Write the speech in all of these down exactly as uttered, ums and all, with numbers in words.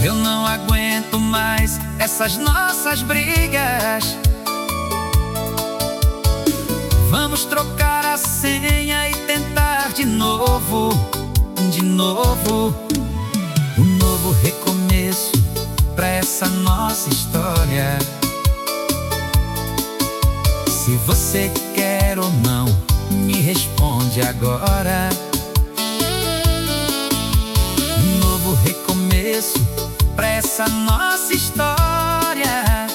Eu não aguento mais essas nossas brigas. Vamos trocar a senha e tentar de novo, de novo. Um novo recomeço pra essa nossa história. Se você quer ou não, me responde agora. Um novo recomeço pra essa nossa história.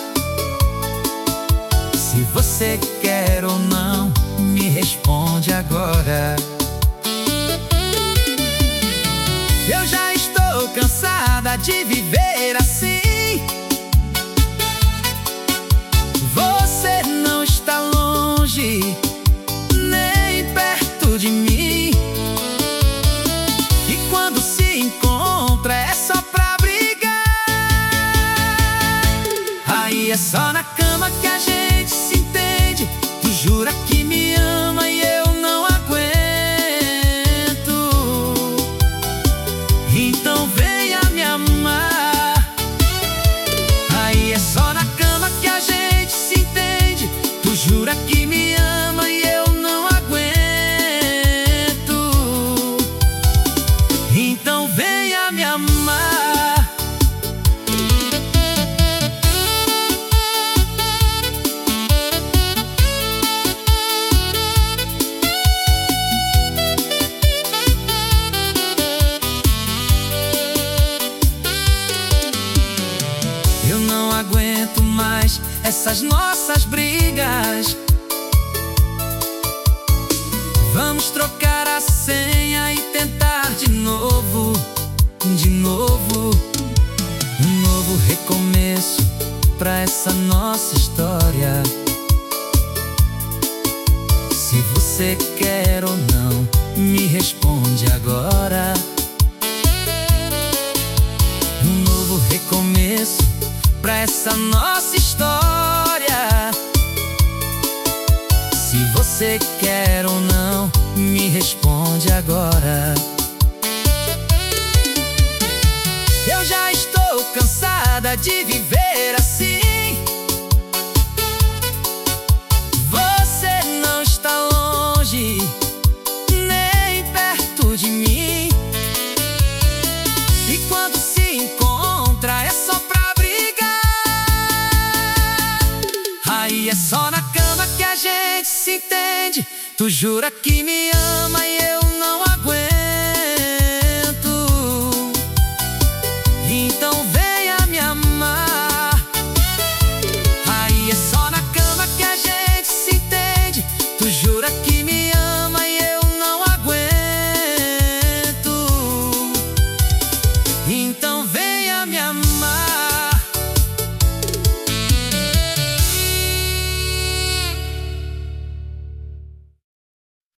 Se você quer ou não, me responde agora. Eu já estou cansada de viver assim. Você não está longe, nem perto de mim. E quando se encontra é só pra brigar. Aí é só na cama que a gente se entende. Tu jura que me ama e eu não aguento. Então venha me amar. Aí é só na cama que a gente se entende. Tu jura que me ama e eu não aguento. Então venha me amar. Eu não aguento mais essas nossas brigas. Vamos trocar a senha e tentar de novo, de novo. Um novo recomeço pra essa nossa história. Se você quer ou não, me responde agora. Um novo recomeço pra essa nossa história. Se você quer ou não, me responde agora. Eu já estou cansada de viver assim. Você não está longe, nem perto de mim. E quando se encontra é só pra brigar. Aí é só na cama que a gente se entende. Tu jura que me ama e eu não aguento. Então venha me amar. Aí é só na cama que a gente se entende. Tu jura que me ama e eu não aguento. Então